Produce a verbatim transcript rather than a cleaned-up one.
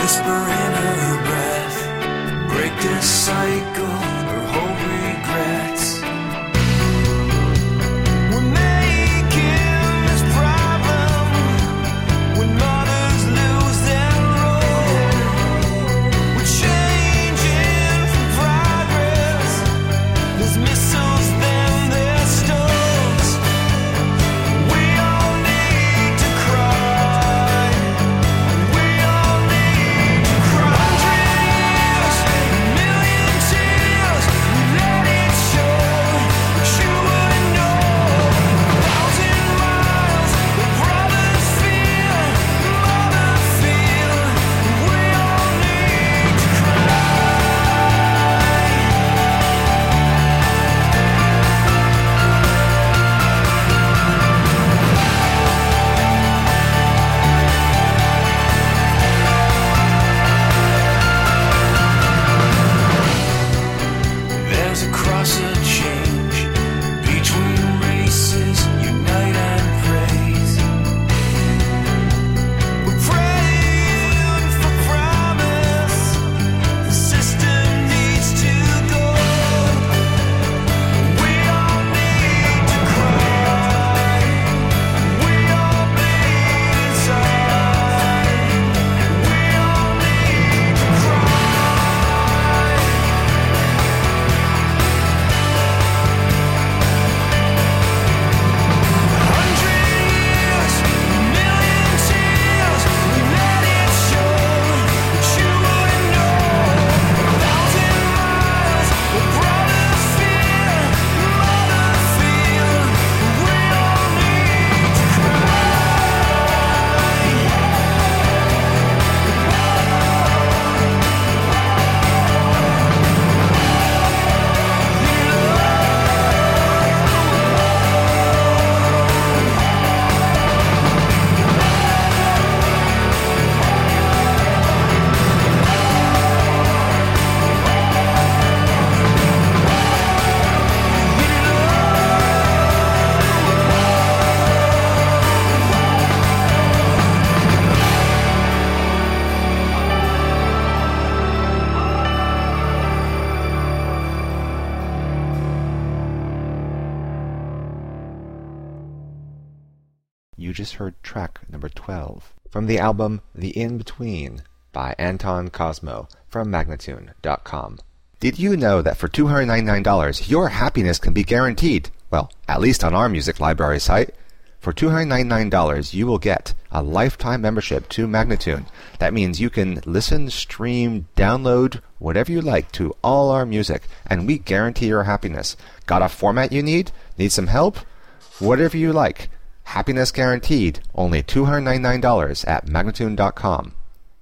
whisper in her breath, break this cycle, her whole regrets. We're making this problem when mothers lose their role. We're changing from progress. There's missiles, then there's stones. We all need to cry. We all need to cry. Hundred years, a million tears. We let it show, but you wouldn't know. Thousand miles, the brothers feel, mother feel. We all need to cry. There's a cross of change between races, unite and praise. We're praying for promise. The system needs to go. We all need to cry. We all bleed inside. We all need to cry. Hundred years, a million tears. We let it show, but you wouldn't know. Thousand miles, the brothers feel, mother feel. We all need to cry. You just heard track number twelve from the album The In-Between by Anton Cosmo from Magnatune dot com. Did you know that for two hundred ninety-nine dollars your happiness can be guaranteed? Well, at least on our music library site. For two hundred ninety-nine dollars you will get a lifetime membership to Magnatune. That means you can listen, stream, download, whatever you like to all our music, and we guarantee your happiness. Got a format you need? Need some help? Whatever you like. Happiness guaranteed. Only two hundred ninety-nine dollars at Magnatune dot com.